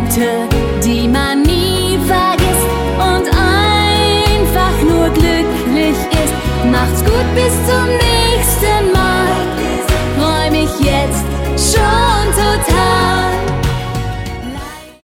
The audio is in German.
Momente, die man nie vergisst und einfach nur glücklich ist. Macht's gut, bis zum nächsten Mal. Freu mich jetzt schon total.